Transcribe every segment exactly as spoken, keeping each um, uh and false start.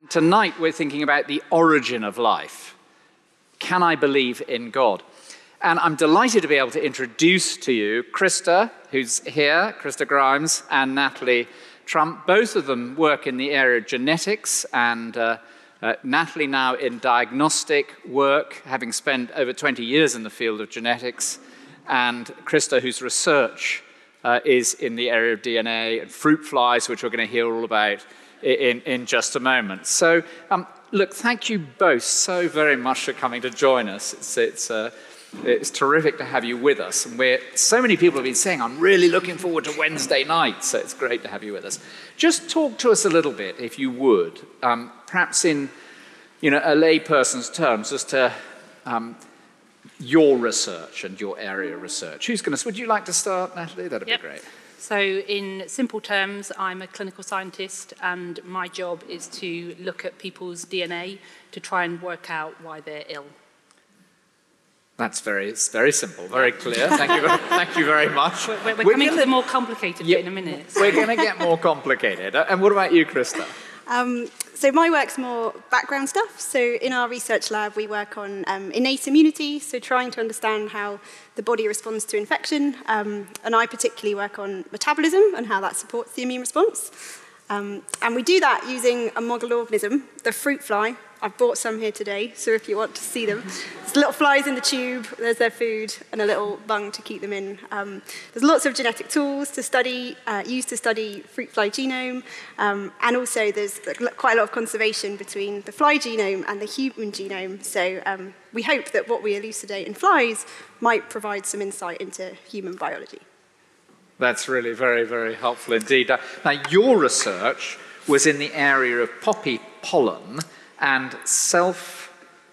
Tonight we're thinking about the origin of life. Can I believe in God? And I'm delighted to be able to introduce to you Krista, who's here, Krista Grimes, and Natalie Trump. Both of them work in the area of genetics, and uh, uh, Natalie now in diagnostic work, having spent over twenty years in the field of genetics, and Krista, whose research uh, is in the area of D N A and fruit flies, which we're going to hear all about In, in just a moment. So, um, look, thank you both so very much for coming to join us. It's, it's, uh, it's terrific to have you with us. And we're, so many people have been saying, I'm really looking forward to Wednesday night, so it's great to have you with us. Just talk to us a little bit, if you would, um, perhaps in you know, a layperson's terms, as to um, your research and your area of research. Who's going to, would you like to start, Natalie? That'd yep. be great. So in simple terms, I'm a clinical scientist, and my job is to look at people's D N A to try and work out why they're ill. That's very, it's very simple, very clear. Thank you, thank you very much. We're, we're, we're coming gonna, to the more complicated yeah, bit in a minute. So. We're going to get more complicated. And what about you, Krista? Um, so my work's more background stuff. So in our research lab, we work on um, innate immunity, so trying to understand how the body responds to infection. Um, and I particularly work on metabolism and how that supports the immune response. Um, and we do that using a model organism, the fruit fly. I've brought some here today, so if you want to see them. There's little flies in the tube, there's their food, and a little bung to keep them in. Um, there's lots of genetic tools to study, uh, used to study fruit fly genome, um, and also there's quite a lot of conservation between the fly genome and the human genome. So um, we hope that what we elucidate in flies might provide some insight into human biology. That's really very, very helpful indeed. Now, your research was in the area of poppy pollen and self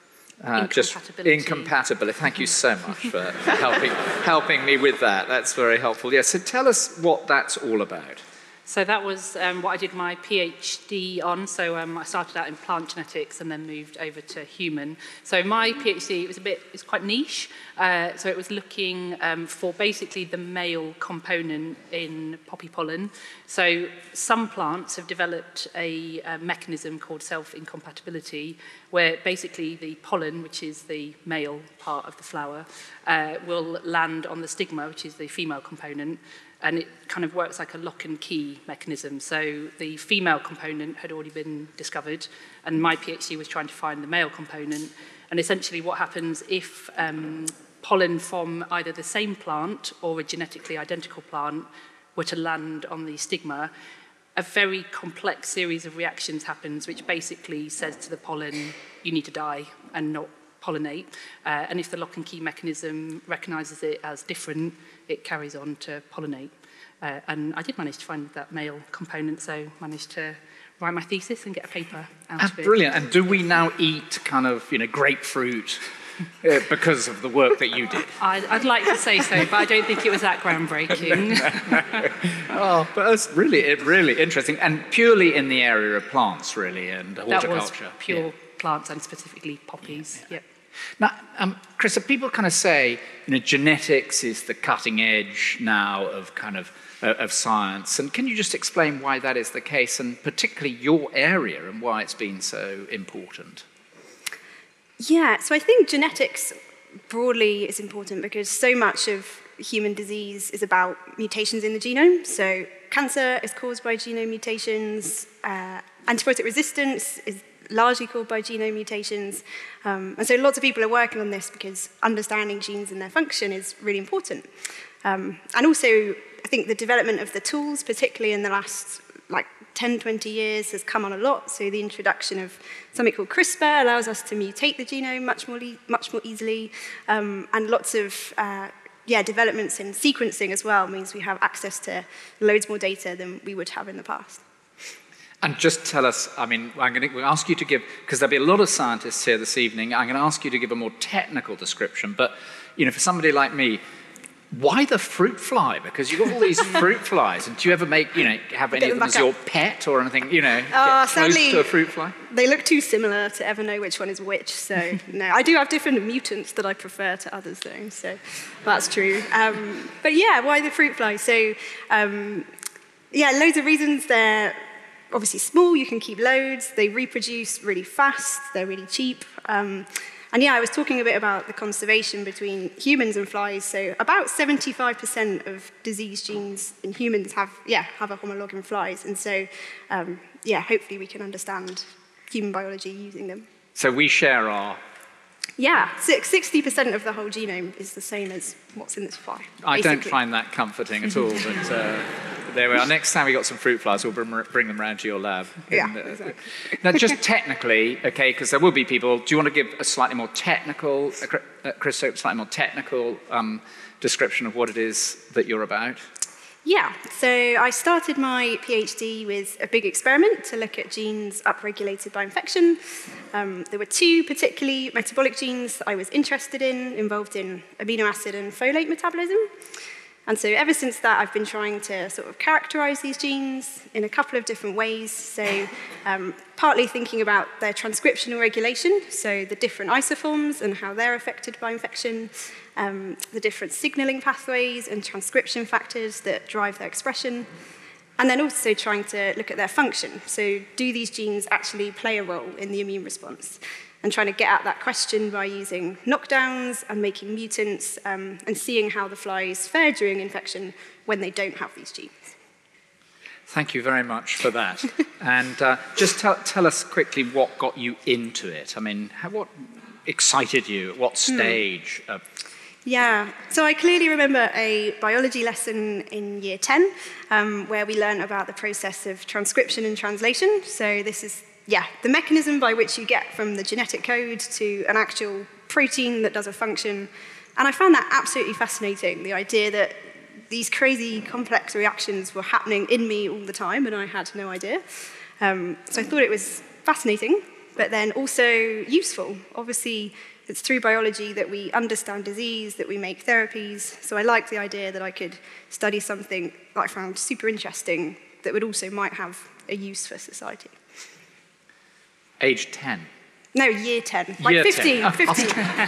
uh, incompatibility. Just incompatibility. Thank you so much for helping helping me with that. That's very helpful. Yes. Yeah, so tell us what that's all about. So that was um, what I did my PhD on. So um, I started out in plant genetics and then moved over to human. So my PhD, it was a bit, it's quite niche. Uh, so it was looking um, for basically the male component in poppy pollen. So some plants have developed a, a mechanism called self-incompatibility, where basically the pollen, which is the male part of the flower, uh, will land on the stigma, which is the female component. And it kind of works like a lock and key mechanism. So the female component had already been discovered, and my PhD was trying to find the male component. And essentially what happens if um, pollen from either the same plant or a genetically identical plant were to land on the stigma, a very complex series of reactions happens, which basically says to the pollen, you need to die and not pollinate. Uh, and if the lock and key mechanism recognizes it as different, it carries on to pollinate. Uh, and I did manage to find that male component, so managed to write my thesis and get a paper out That's of it. Brilliant. And do we now eat kind of, you know, grapefruit uh, because of the work that you did? I'd, I'd like to say so, but I don't think it was that groundbreaking. Oh, but that's really, really interesting. And purely in the area of plants, really, and horticulture. That was pure yeah. plants and specifically poppies, yeah. Yep. Now, um, Chris, people kind of say, you know, genetics is the cutting edge now of kind of uh, of science. And can you just explain why that is the case, and particularly your area and why it's been so important? Yeah, so I think genetics broadly is important because so much of human disease is about mutations in the genome. So cancer is caused by genome mutations. Uh, antibiotic resistance is largely caused by genome mutations. Um, and so lots of people are working on this because understanding genes and their function is really important. Um, and also, I think the development of the tools, particularly in the last like ten, twenty years, has come on a lot. So the introduction of something called CRISPR allows us to mutate the genome much more, much more easily. Um, and lots of uh, yeah, developments in sequencing as well means we have access to loads more data than we would have in the past. And just tell us, I mean, I'm going to ask you to give, because there'll be a lot of scientists here this evening, I'm going to ask you to give a more technical description, but, you know, for somebody like me, why the fruit fly? Because you've got all these fruit flies, and do you ever make, you know, have any of them as your pet or anything, you know, uh, get close to a fruit fly? They look too similar to ever know which one is which, so no. I do have different mutants that I prefer to others, though, so that's true. Um, but yeah, why the fruit fly? So, um, yeah, loads of reasons there. obviously small, you can keep loads, they reproduce really fast, they're really cheap. Um, and yeah, I was talking a bit about the conservation between humans and flies. So about seventy-five percent of disease genes in humans have, yeah, have a homolog in flies. And so, um, yeah, hopefully we can understand human biology using them. So we share our... Yeah, sixty percent of the whole genome is the same as what's in this fly. I basically. don't find that comforting at all, but uh, there we are. Next time we got some fruit flies, we'll bring, bring them round to your lab. Yeah, and, uh, exactly. Now, just technically, okay, because there will be people, do you want to give a slightly more technical, uh, Chris, a slightly more technical um, description of what it is that you're about? Yeah, so I started my PhD with a big experiment to look at genes upregulated by infection. Um, there were two particularly metabolic genes that I was interested in, involved in amino acid and folate metabolism. And so ever since that, I've been trying to sort of characterize these genes in a couple of different ways. So um, partly thinking about their transcriptional regulation, so the different isoforms and how they're affected by infection, um, the different signaling pathways and transcription factors that drive their expression, and then also trying to look at their function. So do these genes actually play a role in the immune response? And trying to get at that question by using knockdowns and making mutants um, and seeing how the flies fare during infection when they don't have these genes. Thank you very much for that. And uh, just tell, tell us quickly what got you into it. I mean, how, what excited you? At what stage? Hmm. Of Yeah, so I clearly remember a biology lesson in year ten um, where we learned about the process of transcription and translation. So this is Yeah, the mechanism by which you get from the genetic code to an actual protein that does a function. And I found that absolutely fascinating, the idea that these crazy complex reactions were happening in me all the time, and I had no idea. Um, so I thought it was fascinating, but then also useful. Obviously, it's through biology that we understand disease, that we make therapies. So I liked the idea that I could study something that I found super interesting that would also might have a use for society. Age ten? No, year ten. Like year fifteen. ten. fifteen.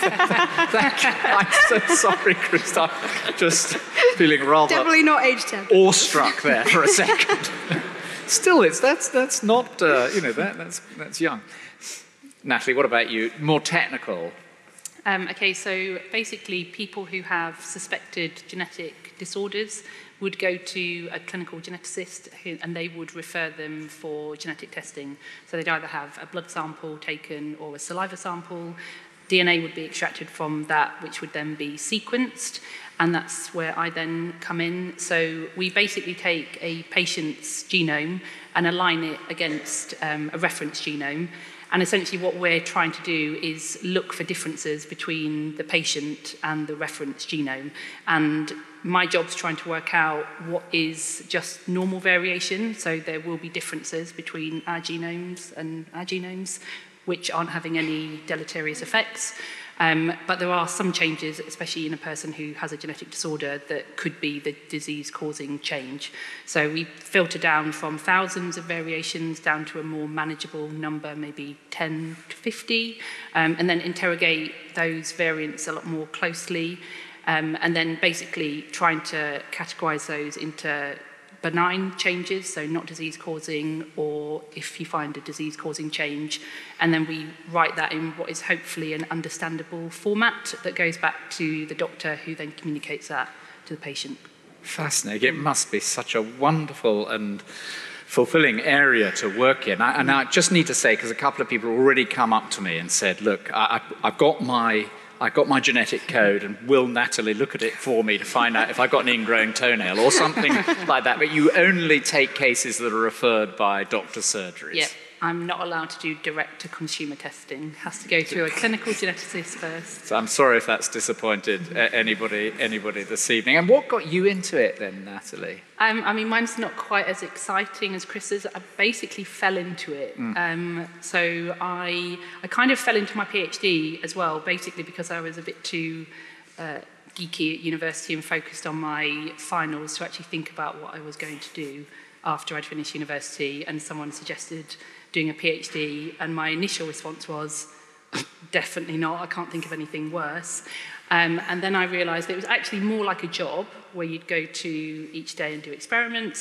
Thank you. I'm so sorry, Chris. I'm just feeling rather Definitely not age ten. awestruck there for a second. Still, it's that's that's not uh, you know that that's that's young. Natalie, what about you? More technical. Um, okay, so basically, people who have suspected genetic disorders would go to a clinical geneticist who, and they would refer them for genetic testing. So they'd either have a blood sample taken or a saliva sample. D N A would be extracted from that, which would then be sequenced, and that's where I then come in. So we basically take a patient's genome and align it against um, a reference genome. And essentially what we're trying to do is look for differences between the patient and the reference genome. And my job's trying to work out what is just normal variation. So there will be differences between our genomes and our genomes, which aren't having any deleterious effects. Um, but there are some changes, especially in a person who has a genetic disorder, that could be the disease-causing change. So we filter down from thousands of variations down to a more manageable number, maybe ten to fifty, um, and then interrogate those variants a lot more closely, um, and then basically trying to categorize those into benign changes, so not disease-causing, or if you find a disease-causing change, and then we write that in what is hopefully an understandable format that goes back to the doctor, who then communicates that to the patient. Fascinating. It must be such a wonderful and fulfilling area to work in. I, and I just need to say, because a couple of people already come up to me and said, look, I, I've got my I got my genetic code, and will Natalie look at it for me to find out if I've got an ingrown toenail or something like that. But you only take cases that are referred by doctor surgeries. Yeah, I'm not allowed to do direct-to-consumer testing. It has to go through a clinical geneticist first. So I'm sorry if that's disappointed anybody, anybody this evening. And what got you into it then, Natalie? Um, I mean, mine's not quite as exciting as Chris's. I basically fell into it. Mm. Um, so I, I kind of fell into my PhD as well, basically because I was a bit too uh, geeky at university and focused on my finals to actually think about what I was going to do after I'd finished university. And someone suggested doing a PhD, and my initial response was, definitely not, I can't think of anything worse. Um, and then I realised it was actually more like a job where you'd go to each day and do experiments,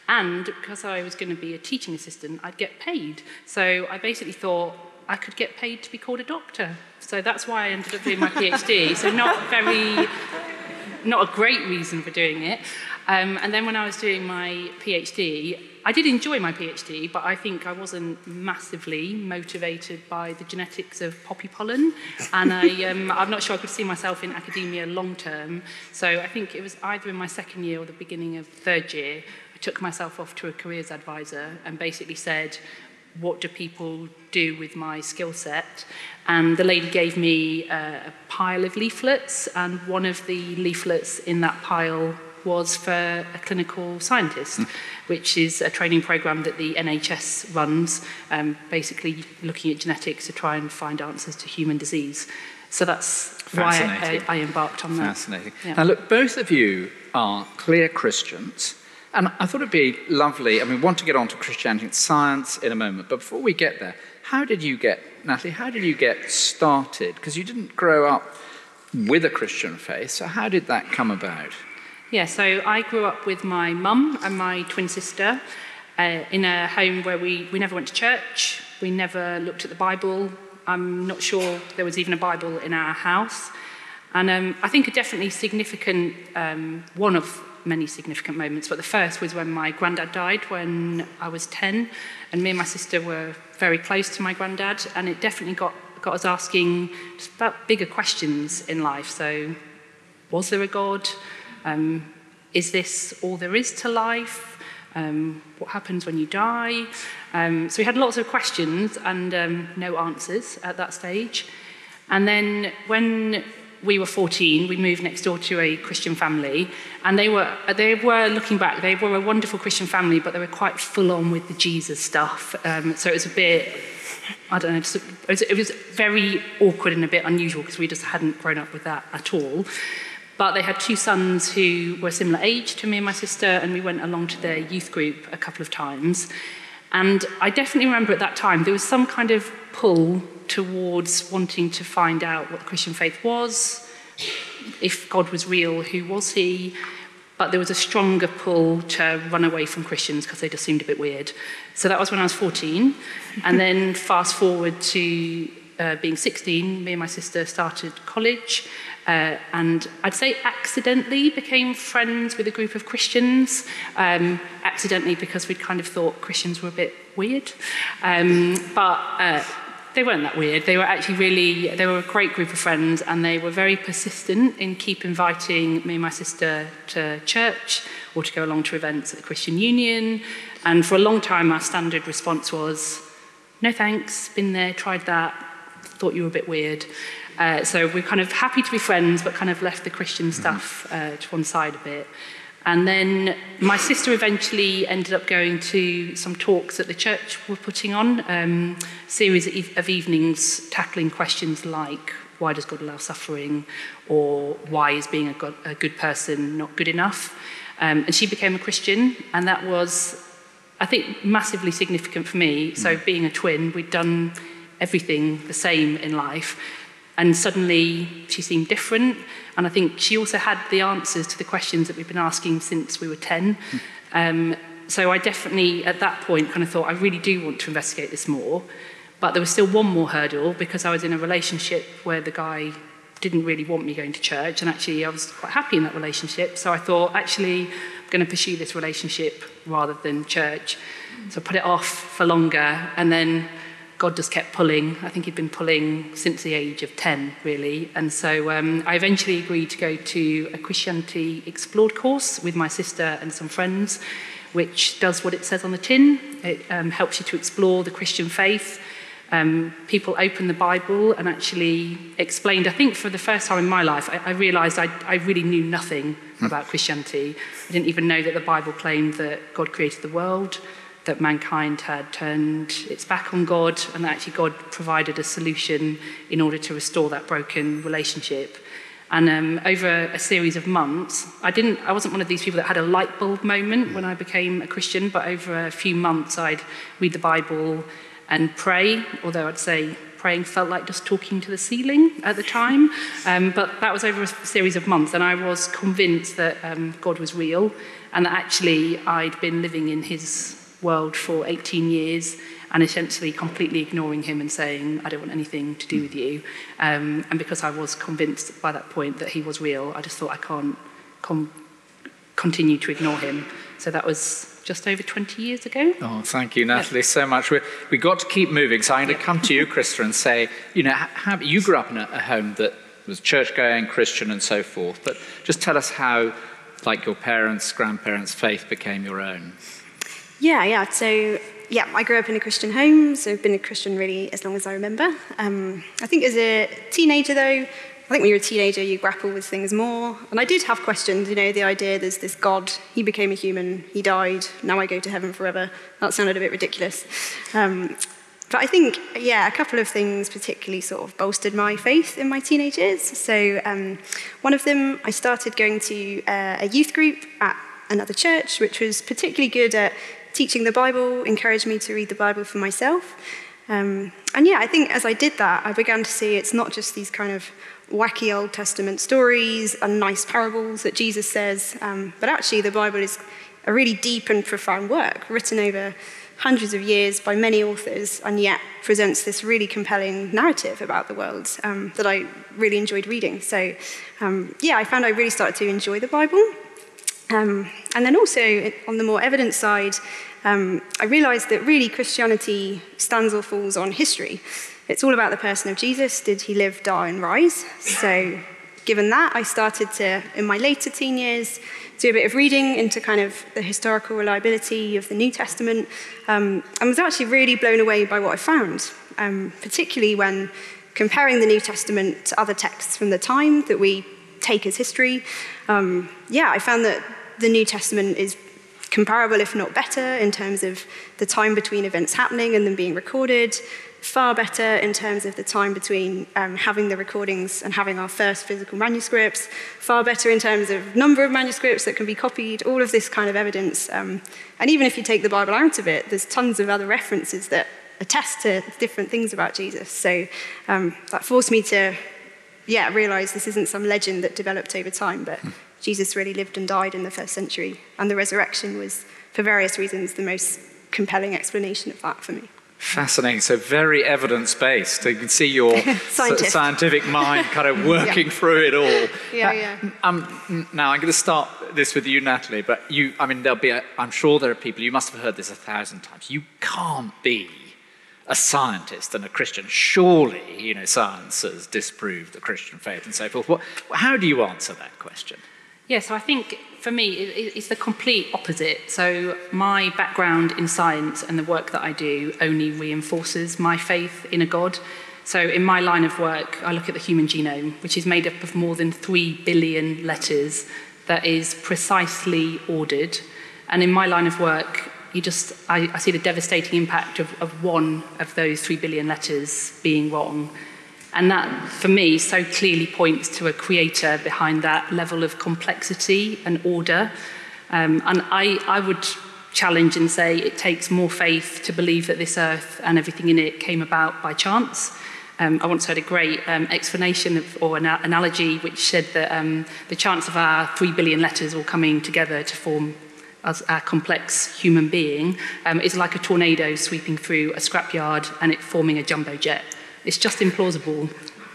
And because I was going to be a teaching assistant, I'd get paid. So I basically thought I could get paid to be called a doctor. So that's why I ended up doing my PhD. So not very, not a great reason for doing it. Um, and then when I was doing my PhD, I did enjoy my PhD, but I think I wasn't massively motivated by the genetics of poppy pollen. And I, um, I'm not sure I could see myself in academia long term. So I think it was either in my second year or the beginning of third year, I took myself off to a careers advisor and basically said, what do people do with my skill set? And the lady gave me uh, a pile of leaflets, and one of the leaflets in that pile was for a clinical scientist, mm. which is a training program that the N H S runs, um, basically looking at genetics to try and find answers to human disease. So that's why I, I embarked on that. Fascinating. Yeah. Now look, both of you are clear Christians, and I thought it'd be lovely, I mean, we want to get on to Christianity and science in a moment, but before we get there, how did you get, Natalie, how did you get started? Because you didn't grow up with a Christian faith, so how did that come about? Yeah, so I grew up with my mum and my twin sister uh, in a home where we, we never went to church, we never looked at the Bible. I'm not sure there was even a Bible in our house. And um, I think a definitely significant, um, one of many significant moments, but the first was when my granddad died when I was ten, and me and my sister were very close to my granddad, and it definitely got, got us asking just about bigger questions in life. So, was there a God? Um, is this all there is to life? Um, what happens when you die? Um, so we had lots of questions and um, no answers at that stage. And then when we were fourteen, we moved next door to a Christian family, and they were, they were looking back, they were a wonderful Christian family, but they were quite full on with the Jesus stuff. Um, so it was a bit, I don't know, just, it, was, it was very awkward and a bit unusual because we just hadn't grown up with that at all. But they had two sons who were similar age to me and my sister, and we went along to their youth group a couple of times. And I definitely remember at that time there was some kind of pull towards wanting to find out what the Christian faith was, if God was real, who was he? But there was a stronger pull to run away from Christians because they just seemed a bit weird. So that was when I was fourteen. And then fast forward to uh, being sixteen, me and my sister started college. Uh, and I'd say accidentally became friends with a group of Christians, um, accidentally because we'd kind of thought Christians were a bit weird. Um, but uh, they weren't that weird. They were actually really, they were a great group of friends, and they were very persistent in keep inviting me and my sister to church or to go along to events at the Christian Union. And for a long time, our standard response was, no thanks, been there, tried that, thought you were a bit weird. Uh, so we're kind of happy to be friends, but kind of left the Christian stuff uh, to one side a bit. And then my sister eventually ended up going to some talks that the church were putting on, um, a series of evenings tackling questions like, why does God allow suffering? Or why is being a, God, a good person not good enough? Um, and she became a Christian, and that was, I think, massively significant for me. So being a twin, we'd done everything the same in life. And suddenly she seemed different. And I think she also had the answers to the questions that we've been asking since we were ten. Um, so I definitely, at that point, kind of thought, I really do want to investigate this more. But there was still one more hurdle, because I was in a relationship where the guy didn't really want me going to church. And actually, I was quite happy in that relationship. So I thought, actually, I'm going to pursue this relationship rather than church. So I put it off for longer. And then God just kept pulling. I think he'd been pulling since the age of ten, really. And so um, I eventually agreed to go to a Christianity Explored course with my sister and some friends, which does what it says on the tin. It um, helps you to explore the Christian faith. Um, people opened the Bible and actually explained, I think for the first time in my life, I, I realised I, I really knew nothing about Christianity. I didn't even know that the Bible claimed that God created the world, that mankind had turned its back on God, and that actually God provided a solution in order to restore that broken relationship. And um, over a series of months, I didn't, I wasn't one of these people that had a light bulb moment when I became a Christian, but over a few months I'd read the Bible and pray, although I'd say praying felt like just talking to the ceiling at the time. Um, but that was over a series of months, and I was convinced that um, God was real, and that actually I'd been living in his world for eighteen years, and essentially completely ignoring him and saying, I don't want anything to do with you. Um, and because I was convinced by that point that he was real, I just thought I can't com- continue to ignore him. So that was just over twenty years ago. Oh, thank you, Natalie, yeah. so much. We're, we've got to keep moving. So I'm going to yeah. come to you, Krista, and say, you know, how, you grew up in a, a home that was church-going, Christian, and so forth. But just tell us how, like your parents, grandparents' faith became your own. Yeah, yeah. So, yeah, I grew up in a Christian home, so I've been a Christian really as long as I remember. Um, I think as a teenager, though, I think when you're a teenager, you grapple with things more. And I did have questions, you know, the idea there's this God, he became a human, he died, now I go to heaven forever. That sounded a bit ridiculous. Um, but I think, yeah, a couple of things particularly sort of bolstered my faith in my teenage years. So um, one of them, I started going to uh, a youth group at another church, which was particularly good at teaching the Bible, encouraged me to read the Bible for myself. Um, and yeah, I think as I did that, I began to see it's not just these kind of wacky Old Testament stories and nice parables that Jesus says, um, but actually the Bible is a really deep and profound work written over hundreds of years by many authors, and yet presents this really compelling narrative about the world um, that I really enjoyed reading. So um, yeah, I found I really started to enjoy the Bible. Um, and then also on the more evidence side, um, I realized that really Christianity stands or falls on history. It's all about the person of Jesus. Did he live, die, and rise? So given that, I started to, in my later teen years, do a bit of reading into kind of the historical reliability of the New Testament, um, and was actually really blown away by what I found, um, particularly when comparing the New Testament to other texts from the time that we take as history. Um, yeah, I found that the New Testament is comparable, if not better, in terms of the time between events happening and them being recorded, far better in terms of the time between um, having the recordings and having our first physical manuscripts, far better in terms of number of manuscripts that can be copied, all of this kind of evidence. Um, and even if you take the Bible out of it, there's tons of other references that attest to different things about Jesus. So um, that forced me to, yeah, realize this isn't some legend that developed over time, but Jesus really lived and died in the first century. And the resurrection was, for various reasons, the most compelling explanation of that for me. Fascinating. So very evidence-based. You can see your scientific mind kind of working yeah. through it all. Yeah, now, yeah. Um, now, I'm going to start this with you, Natalie, but you, I mean, there'll be, a, I'm sure there are people, you must have heard this a thousand times. You can't be a scientist and a Christian. Surely, you know, science has disproved the Christian faith and so forth. What, how do you answer that question? Yeah, so I think for me, it, it's the complete opposite. So my background in science and the work that I do only reinforces my faith in a God. So in my line of work, I look at the human genome, which is made up of more than three billion letters that is precisely ordered. And in my line of work, you just, I, I see the devastating impact of, of one of those three billion letters being wrong. And that, for me, so clearly points to a creator behind that level of complexity and order. Um, and I, I would challenge and say it takes more faith to believe that this earth and everything in it came about by chance. Um, I once heard a great um, explanation of, or an analogy which said that um, the chance of our three billion letters all coming together to form as our complex human being um, is like a tornado sweeping through a scrapyard and it forming a jumbo jet. It's just implausible.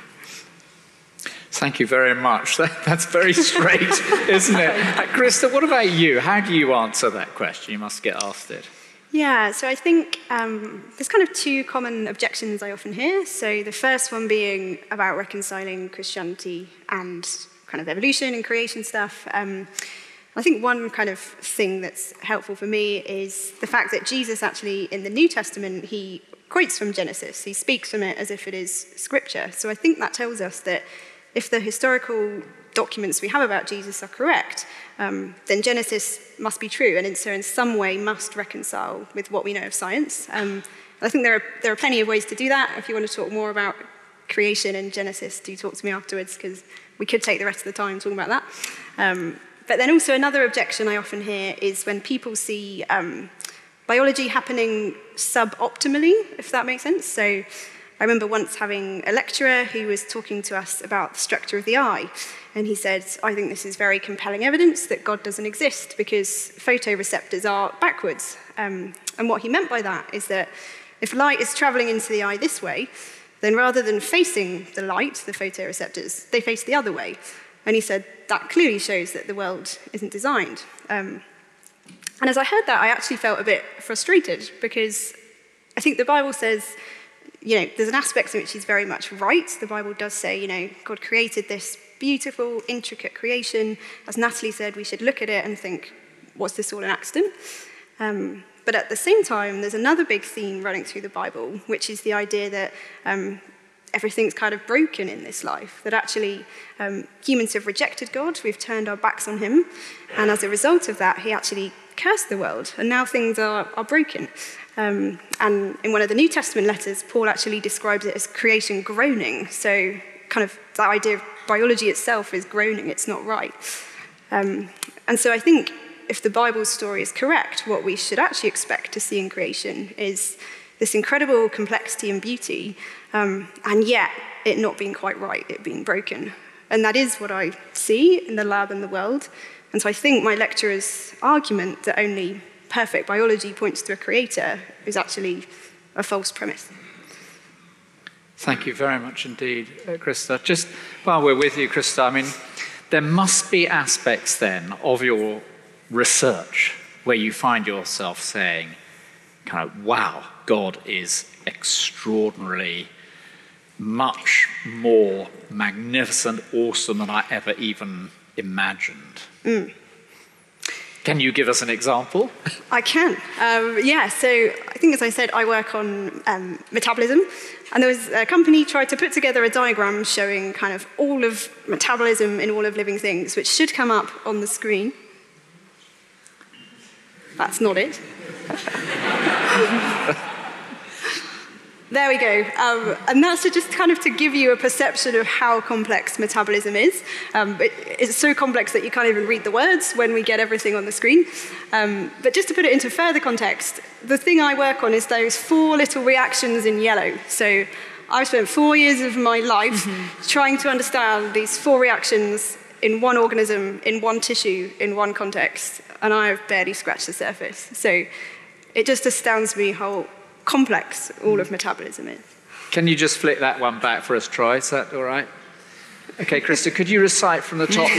Thank you very much. That, that's very straight, isn't it? Uh, Krista, what about you? How do you answer that question? You must get asked it. Yeah, so I think um, there's kind of two common objections I often hear. So the first one being about reconciling Christianity and kind of evolution and creation stuff. Um, I think one kind of thing that's helpful for me is the fact that Jesus actually, in the New Testament, he quotes from Genesis. He speaks from it as if it is scripture. So I think that tells us that if the historical documents we have about Jesus are correct, um, then Genesis must be true, and in, so in some way must reconcile with what we know of science. Um, I think there are, there are plenty of ways to do that. If you want to talk more about creation and Genesis, do talk to me afterwards, because we could take the rest of the time talking about that. Um, but then also another objection I often hear is when people see um, biology happening suboptimally, if that makes sense. So I remember once having a lecturer who was talking to us about the structure of the eye, and he said, I think this is very compelling evidence that God doesn't exist because photoreceptors are backwards. Um, and what he meant by that is that if light is traveling into the eye this way, then rather than facing the light, the photoreceptors, they face the other way. And he said, that clearly shows that the world isn't designed. Um, and as I heard that, I actually felt a bit frustrated because I think the Bible says, you know, there's an aspect in which he's very much right. The Bible does say, you know, God created this beautiful, intricate creation. As Natalie said, we should look at it and think, was this all an accident? Um, but at the same time, there's another big theme running through the Bible, which is the idea that um, everything's kind of broken in this life, that actually um, humans have rejected God, we've turned our backs on him, and as a result of that, he actually cursed the world, and now things are, are broken. Um, and in one of the New Testament letters, Paul actually describes it as creation groaning, so kind of that idea of biology itself is groaning, it's not right. Um, and so I think if the Bible's story is correct, what we should actually expect to see in creation is this incredible complexity and beauty, um, and yet it not being quite right, it being broken. And that is what I see in the lab and the world. And so I think my lecturer's argument that only perfect biology points to a creator is actually a false premise. Thank you very much indeed, uh, Krista. Just while we're with you, Krista, I mean, there must be aspects then of your research where you find yourself saying, kind of, wow, God is extraordinarily much more magnificent, awesome than I ever even imagined. Mm. Can you give us an example? I can. Um, yeah, so I think, as I said, I work on um, metabolism. And there was a company tried to put together a diagram showing kind of all of metabolism in all of living things, which should come up on the screen. That's not it. There we go. Um, and that's to just kind of to give you a perception of how complex metabolism is. Um, it, it's so complex that you can't even read the words when we get everything on the screen. Um, but just to put it into further context, the thing I work on is those four little reactions in yellow. So I've spent four years of my life mm-hmm. trying to understand these four reactions in one organism, in one tissue, in one context, and I have barely scratched the surface. So it just astounds me how complex all of metabolism is. Can you just flick that one back for us, Troy? Is that all right? Okay, Krista, could you recite from the top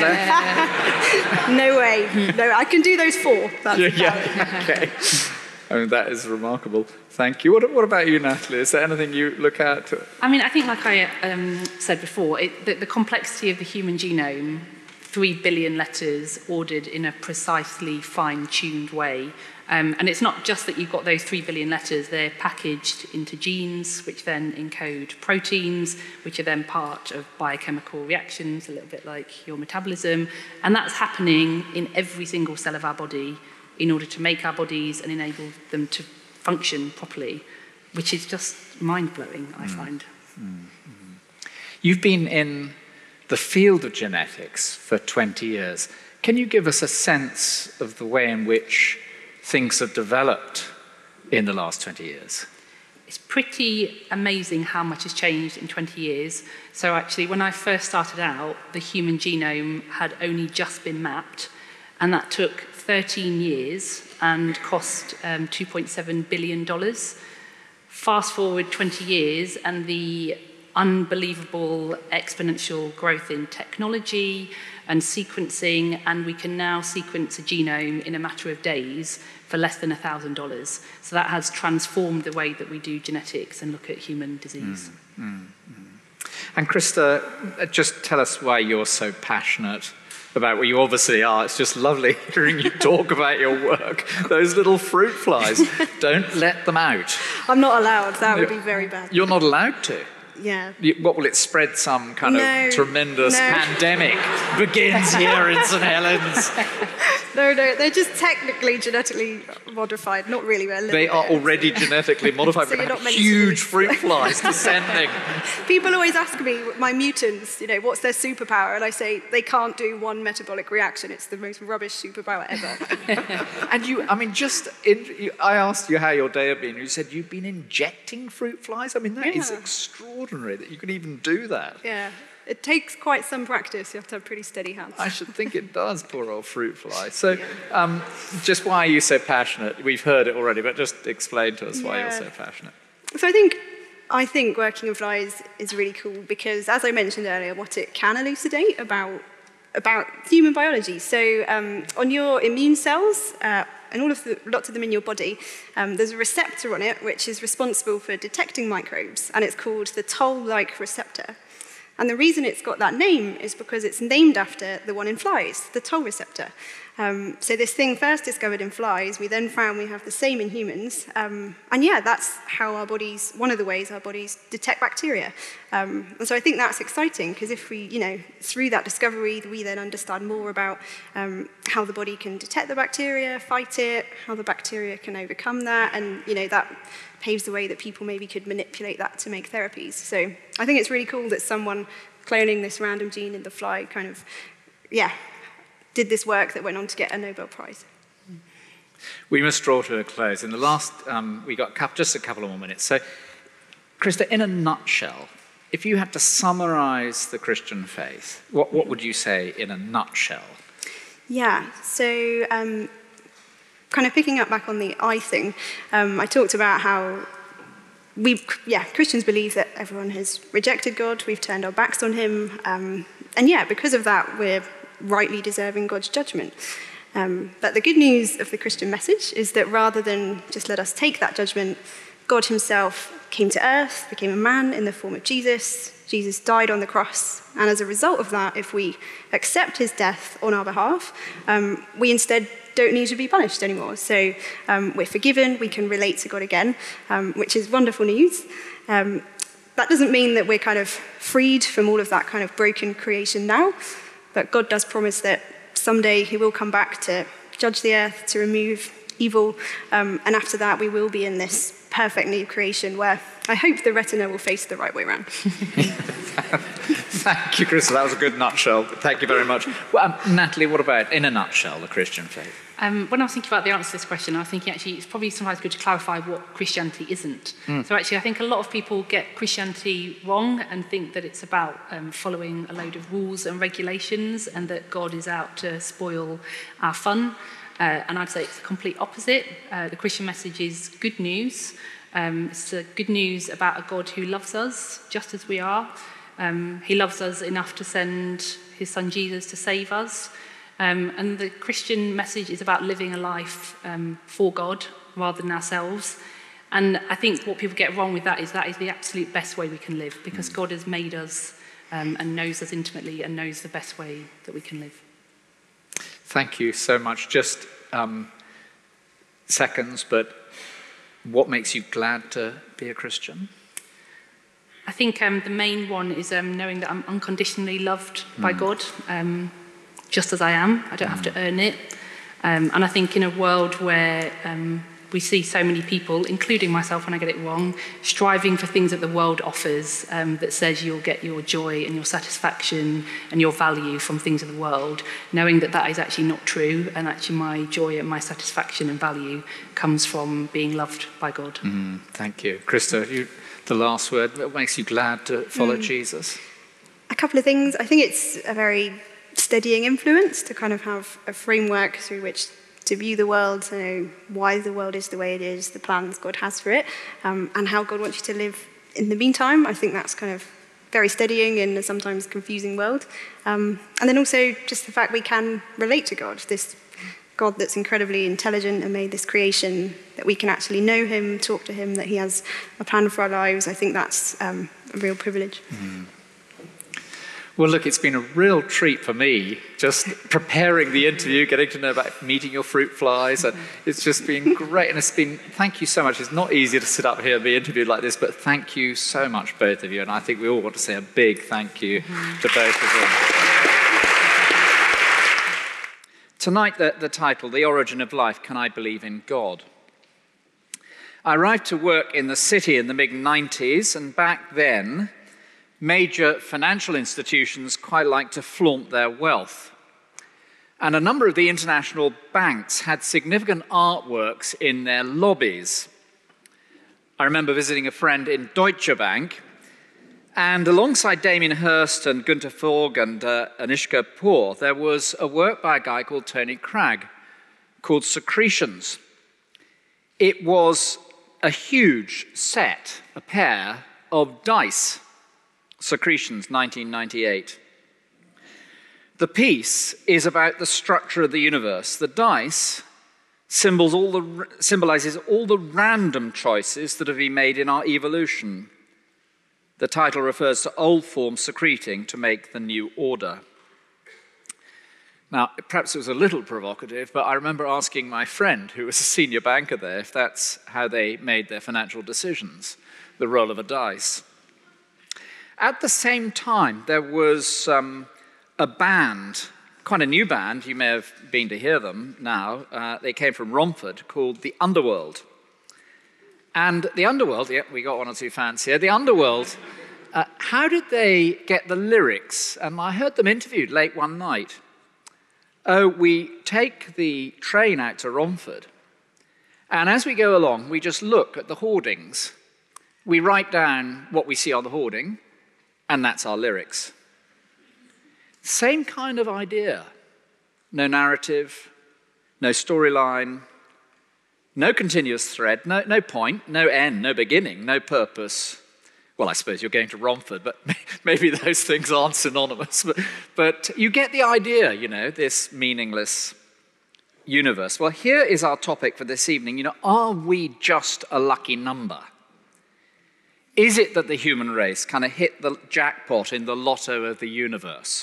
left? No way. No, I can do those four. That's yeah, yeah. Okay. I mean, that is remarkable. Thank you. What, what about you, Natalie? Is there anything you look at? To... I mean, I think, like I um, said before, it, the, the complexity of the human genome, three billion letters ordered in a precisely fine-tuned way. Um, and it's not just that you've got those three billion letters, they're packaged into genes, which then encode proteins, which are then part of biochemical reactions, a little bit like your metabolism. And that's happening in every single cell of our body in order to make our bodies and enable them to function properly, which is just mind-blowing, I mm. find. Mm-hmm. You've been in the field of genetics for twenty years. Can you give us a sense of the way in which things have developed in the last twenty years? It's pretty amazing how much has changed in twenty years. So actually, when I first started out, the human genome had only just been mapped, and that took thirteen years and cost um, two point seven billion dollars. Fast forward twenty years, and the unbelievable exponential growth in technology and sequencing, and we can now sequence a genome in a matter of days for less than one thousand dollars. So that has transformed the way that we do genetics and look at human disease. Mm, mm, mm. And Krista, just tell us why you're so passionate about what you obviously are. It's just lovely hearing you talk about your work. Those little fruit flies, don't let them out. I'm not allowed. That would be very bad. You're not allowed to? Yeah. What will it spread? Some kind no, of tremendous no. pandemic begins here in Saint Helens. No, no, they're just technically genetically modified. Not really. We're a little They are bit. already genetically modified, So but you're have not meant to huge be. fruit flies descending. People always ask me, my mutants, you know, what's their superpower? And I say, they can't do one metabolic reaction. It's the most rubbish superpower ever. And you, I mean, just, in, you, I asked you how your day had been. You said you've been injecting fruit flies. I mean, that is Yeah. extraordinary that you can even do that. Yeah. It takes quite some practice. You have to have pretty steady hands. I should think it does, poor old fruit fly. So, um, just why are you so passionate? We've heard it already, but just explain to us why you're Yeah. so passionate. So I think I think working with flies is really cool because, as I mentioned earlier, what it can elucidate about about human biology. So um, on your immune cells, uh, and all of the, lots of them in your body, um, there's a receptor on it which is responsible for detecting microbes, and it's called the toll-like receptor. And the reason it's got that name is because it's named after the one in flies, the toll receptor. Um, so this thing first discovered in flies, we then found we have the same in humans. Um, and yeah, that's how our bodies, one of the ways our bodies detect bacteria. Um, and so I think that's exciting because if we, you know, through that discovery, we then understand more about um, how the body can detect the bacteria, fight it, how the bacteria can overcome that, and, you know, that paves the way that people maybe could manipulate that to make therapies. So I think it's really cool that someone cloning this random gene in the fly kind of, yeah, did this work that went on to get a Nobel Prize. We must draw to a close. In the last, um, we got a couple, just a couple of more minutes. So, Krista, in a nutshell, if you had to summarize the Christian faith, what, what would you say in a nutshell? Yeah, so um, kind of picking up back on the I thing, um, I talked about how we, yeah, Christians believe that everyone has rejected God, we've turned our backs on him, um, and yeah, because of that, we're rightly deserving God's judgment. Um, but the good news of the Christian message is that rather than just let us take that judgment, God himself came to earth, became a man in the form of Jesus. Jesus died on the cross. And as a result of that, if we accept his death on our behalf, um, we instead don't need to be punished anymore. So um, we're forgiven, we can relate to God again, um, which is wonderful news. Um, that doesn't mean that we're kind of freed from all of that kind of broken creation now. But God does promise that someday he will come back to judge the earth, to remove evil, um, and after that we will be in this perfect new creation where I hope the retina will face the right way around. Thank you, Krista. That was a good nutshell. Thank you very much. Well, um, Natalie, what about, in a nutshell, the Christian faith? Um, when I was thinking about the answer to this question, I was thinking actually it's probably sometimes good to clarify what Christianity isn't. Mm. So actually I think a lot of people get Christianity wrong and think that it's about um, following a load of rules and regulations and that God is out to spoil our fun. Uh, and I'd say it's the complete opposite. Uh, the Christian message is good news. Um, it's uh, good news about a God who loves us just as we are. Um, he loves us enough to send his son Jesus to save us. Um, and the Christian message is about living a life um, for God rather than ourselves. And I think what people get wrong with that is that is the absolute best way we can live because God has made us um, and knows us intimately and knows the best way that we can live. Thank you so much. Just um, seconds, but what makes you glad to be a Christian? I think um, the main one is um, knowing that I'm unconditionally loved mm. by God. Um, just as I am. I don't have to earn it. Um, and I think in a world where um, we see so many people, including myself when I get it wrong, striving for things that the world offers um, that says you'll get your joy and your satisfaction and your value from things of the world, knowing that that is actually not true and actually my joy and my satisfaction and value comes from being loved by God. Mm, thank you. Krista, you, the last word, what makes you glad to follow mm. Jesus? A couple of things. I think it's a very steadying influence to kind of have a framework through which to view the world, to know why the world is the way it is, the plans God has for it, um, and how God wants you to live in the meantime. I think that's kind of very steadying in a sometimes confusing world. Um, and then also just the fact we can relate to God, this God that's incredibly intelligent and made this creation, that we can actually know him, talk to him, that he has a plan for our lives. I think that's um, a real privilege. Mm. Well, look, it's been a real treat for me, just preparing the interview, getting to know about meeting your fruit flies. And it's just been great. And it's been, thank you so much. It's not easy to sit up here and be interviewed like this, but thank you so much, both of you. And I think we all want to say a big thank you mm-hmm. to both of them. Tonight, the, the title, The Origin of Life, Can I Believe in God? I arrived to work in the city in the mid nineties, and back then, major financial institutions quite liked to flaunt their wealth. And a number of the international banks had significant artworks in their lobbies. I remember visiting a friend in Deutsche Bank, and alongside Damien Hirst and Günter Fogg and uh, Anishka Kapoor, there was a work by a guy called Tony Cragg called Secretions. It was a huge set, a pair of dice, Secretions, nineteen ninety-eight. The piece is about the structure of the universe. The dice symbols all the, symbolizes all the random choices that have been made in our evolution. The title refers to old forms secreting to make the new order. Now, perhaps it was a little provocative, but I remember asking my friend, who was a senior banker there, if that's how they made their financial decisions, the roll of a dice. At the same time, there was um, a band, quite a new band, you may have been to hear them now, uh, they came from Romford, called The Underworld. And The Underworld, yeah, we got one or two fans here, The Underworld, uh, how did they get the lyrics? And I heard them interviewed late one night. Oh, we take the train out to Romford, and as we go along, we just look at the hoardings. We write down what we see on the hoarding, and that's our lyrics. Same kind of idea. No narrative, no storyline, no continuous thread, no, no point, no end, no beginning, no purpose. Well, I suppose you're going to Romford, but maybe those things aren't synonymous. But, but you get the idea, you know, this meaningless universe. Well, here is our topic for this evening. You know, are we just a lucky number? Is it that the human race kind of hit the jackpot in the lotto of the universe?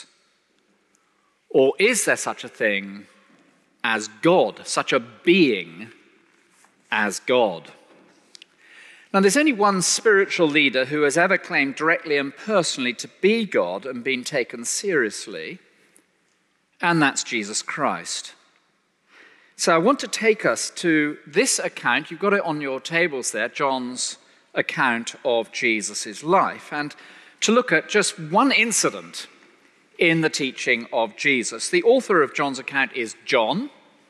Or is there such a thing as God, such a being as God? Now, there's only one spiritual leader who has ever claimed directly and personally to be God and been taken seriously, and that's Jesus Christ. So I want to take us to this account. You've got it on your tables there, John's account of Jesus' life, and to look at just one incident in the teaching of Jesus. The author of John's account is John.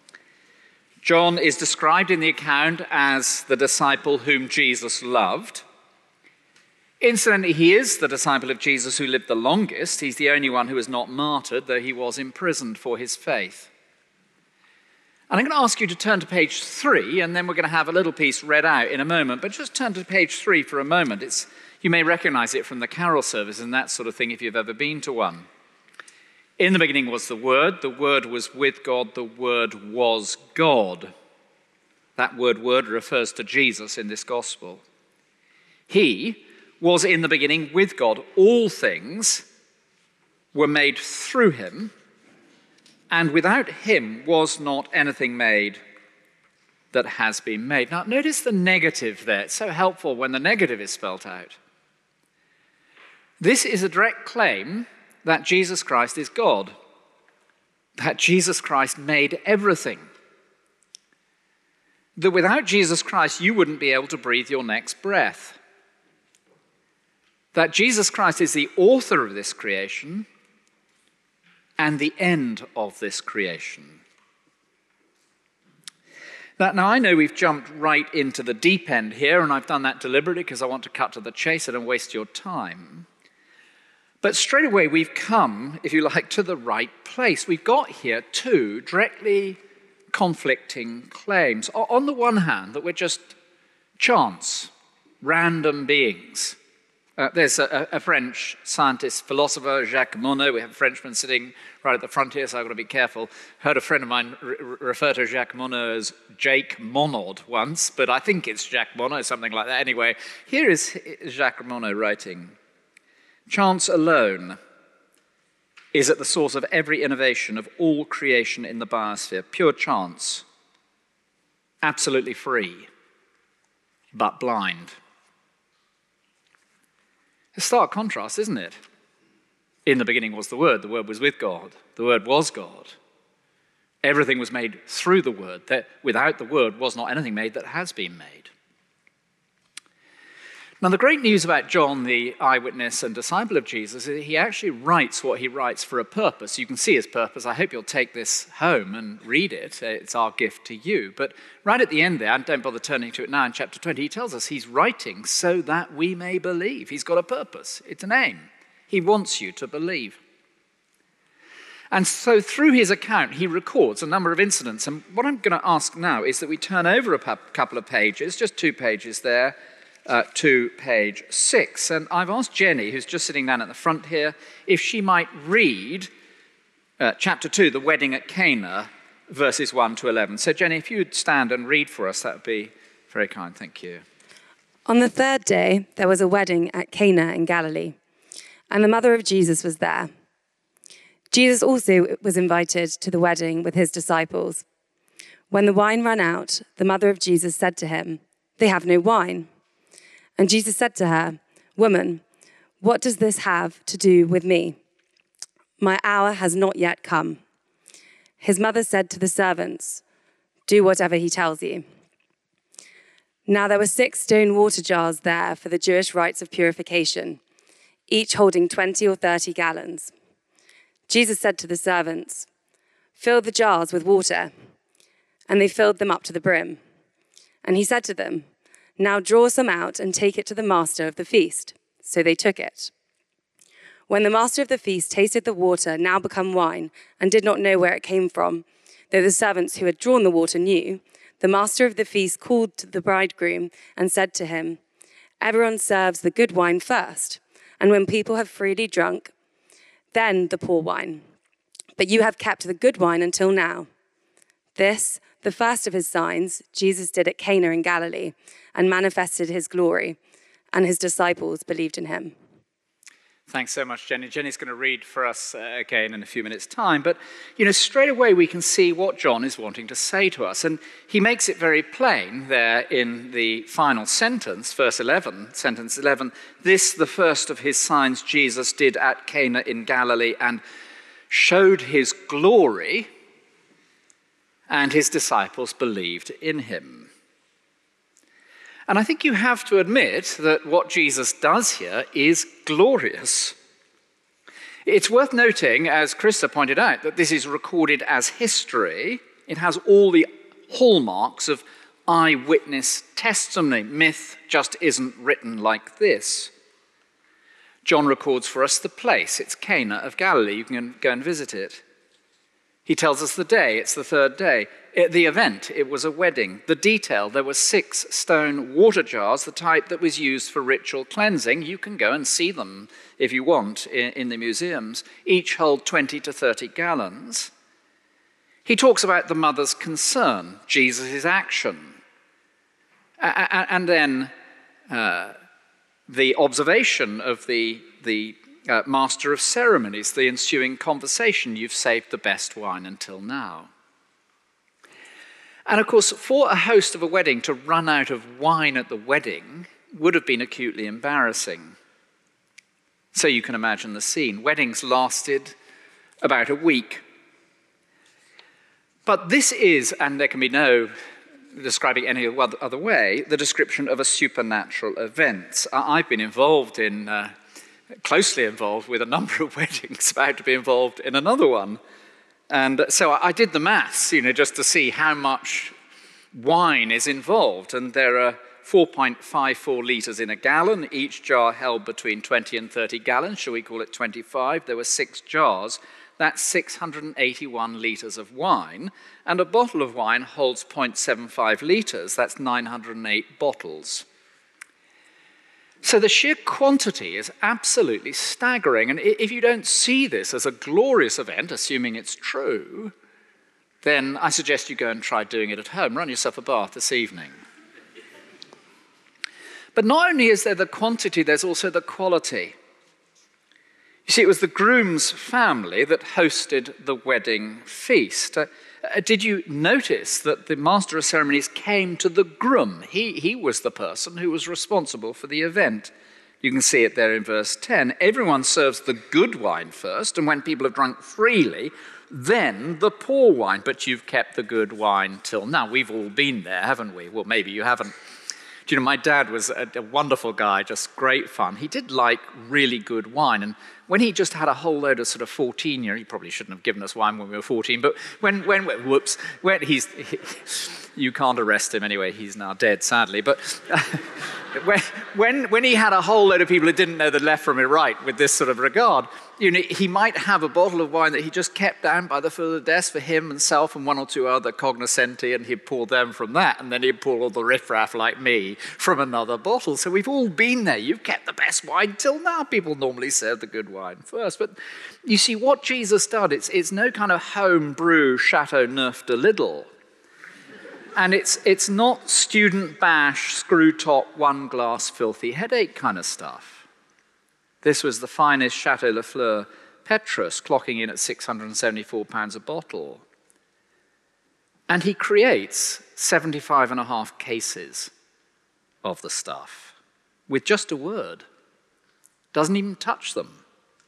John is described in the account as the disciple whom Jesus loved. Incidentally, he is the disciple of Jesus who lived the longest. He's the only one who was not martyred, though he was imprisoned for his faith. And I'm going to ask you to turn to page three, and then we're going to have a little piece read out in a moment. But just turn to page three for a moment. It's, you may recognize it from the carol service and that sort of thing if you've ever been to one. In the beginning was the Word. The Word was with God. The Word was God. That word, word, refers to Jesus in this gospel. He was in the beginning with God. All things were made through him, and without him was not anything made that has been made. Now, notice the negative there. It's so helpful when the negative is spelt out. This is a direct claim that Jesus Christ is God, that Jesus Christ made everything, that without Jesus Christ you wouldn't be able to breathe your next breath, that Jesus Christ is the author of this creation and the end of this creation. Now, now I know we've jumped right into the deep end here, and I've done that deliberately because I want to cut to the chase. I don't waste your time. But straight away, we've come, if you like, to the right place. We've got here two directly conflicting claims. On the one hand, that we're just chance, random beings. Uh, there's a, a French scientist, philosopher, Jacques Monod. We have a Frenchman sitting right at the front here, so I've got to be careful. Heard a friend of mine re- refer to Jacques Monod as Jake Monod once, but I think it's Jacques Monod, something like that. Anyway, here is Jacques Monod writing. Chance alone is at the source of every innovation of all creation in the biosphere. Pure chance, absolutely free, but blind. A stark contrast, isn't it? In the beginning was the Word. The Word was with God. The Word was God. Everything was made through the Word. That without the Word was not anything made that has been made. Now, the great news about John, the eyewitness and disciple of Jesus, is that he actually writes what he writes for a purpose. You can see his purpose. I hope you'll take this home and read it. It's our gift to you. But right at the end there, and don't bother turning to it now in chapter twenty, he tells us he's writing so that we may believe. He's got a purpose. It's an aim. He wants you to believe. And so through his account, he records a number of incidents. And what I'm going to ask now is that we turn over a couple of pages, just two pages there, Uh, to page six. And I've asked Jenny, who's just sitting down at the front here, if she might read uh, chapter two, the wedding at Cana, verses one to eleven. So Jenny, if you'd stand and read for us, that would be very kind. Thank you. On the third day, there was a wedding at Cana in Galilee, and the mother of Jesus was there. Jesus also was invited to the wedding with his disciples. When the wine ran out, the mother of Jesus said to him, "They have no wine." And Jesus said to her, "Woman, what does this have to do with me? My hour has not yet come." His mother said to the servants, "Do whatever he tells you." Now there were six stone water jars there for the Jewish rites of purification, each holding twenty or thirty gallons. Jesus said to the servants, "Fill the jars with water." And they filled them up to the brim. And he said to them, "Now draw some out and take it to the master of the feast." So they took it. When the master of the feast tasted the water, now become wine, and did not know where it came from, though the servants who had drawn the water knew, the master of the feast called to the bridegroom and said to him, "Everyone serves the good wine first, and when people have freely drunk, then the poor wine. But you have kept the good wine until now." This, the first of his signs, Jesus did at Cana in Galilee, and manifested his glory, and his disciples believed in him. Thanks so much, Jenny. Jenny's going to read for us uh, again in a few minutes' time. But, you know, straight away we can see what John is wanting to say to us. And he makes it very plain there in the final sentence, verse eleven, sentence eleven. "This, the first of his signs Jesus did at Cana in Galilee, and showed his glory, and his disciples believed in him." And I think you have to admit that what Jesus does here is glorious. It's worth noting, as Krista pointed out, that this is recorded as history. It has all the hallmarks of eyewitness testimony. Myth just isn't written like this. John records for us the place. It's Cana of Galilee. You can go and visit it. He tells us the day. It's the third day. It, the event, it was a wedding. The detail, there were six stone water jars, the type that was used for ritual cleansing. You can go and see them if you want in, in the museums. Each hold twenty to thirty gallons. He talks about the mother's concern, Jesus' action, a- and then uh, the observation of the, the uh, master of ceremonies, the ensuing conversation, "You've saved the best wine until now." And of course, for a host of a wedding to run out of wine at the wedding would have been acutely embarrassing. So you can imagine the scene. Weddings lasted about a week. But this is, and there can be no describing any other way, the description of a supernatural event. I've been involved in, uh, closely involved with a number of weddings, about to be involved in another one. And so I did the maths, you know, just to see how much wine is involved. And there are four point five four litres in a gallon. Each jar held between twenty and thirty gallons. Shall we call it twenty-five? There were six jars. That's six hundred eighty-one litres of wine. And a bottle of wine holds zero point seven five litres. That's nine hundred eight bottles. So the sheer quantity is absolutely staggering. And if you don't see this as a glorious event, assuming it's true, then I suggest you go and try doing it at home. Run yourself a bath this evening. But not only is there the quantity, there's also the quality. You see, it was the groom's family that hosted the wedding feast. Uh, uh, did you notice that the master of ceremonies came to the groom? He, he was the person who was responsible for the event. You can see it there in verse ten. Everyone serves the good wine first, and when people have drunk freely, then the poor wine, but you've kept the good wine till now. We've all been there, haven't we? Well, maybe you haven't. Do you know, my dad was a, a wonderful guy, just great fun. He did like really good wine, and when he just had a whole load of sort of fourteen-year, he probably shouldn't have given us wine when we were fourteen, but when, when, whoops, when he's, he, you can't arrest him anyway, he's now dead, sadly, but when, when, when he had a whole load of people who didn't know the left from the right with this sort of regard, you know, he might have a bottle of wine that he just kept down by the foot of the desk for him and self and one or two other cognoscenti, and he'd pour them from that, and then he'd pour all the riffraff like me from another bottle. So we've all been there. You've kept the best wine till now. People normally serve the good wine first. But you see, what Jesus did, it's, it's no kind of home brew Chateau Neuf de Lidl. And it's, it's not student bash, screw top, one glass, filthy headache kind of stuff. This was the finest Chateau Lafleur Petrus, clocking in at six hundred seventy-four pounds a bottle. And he creates seventy-five and a half cases of the stuff with just a word. Doesn't even touch them.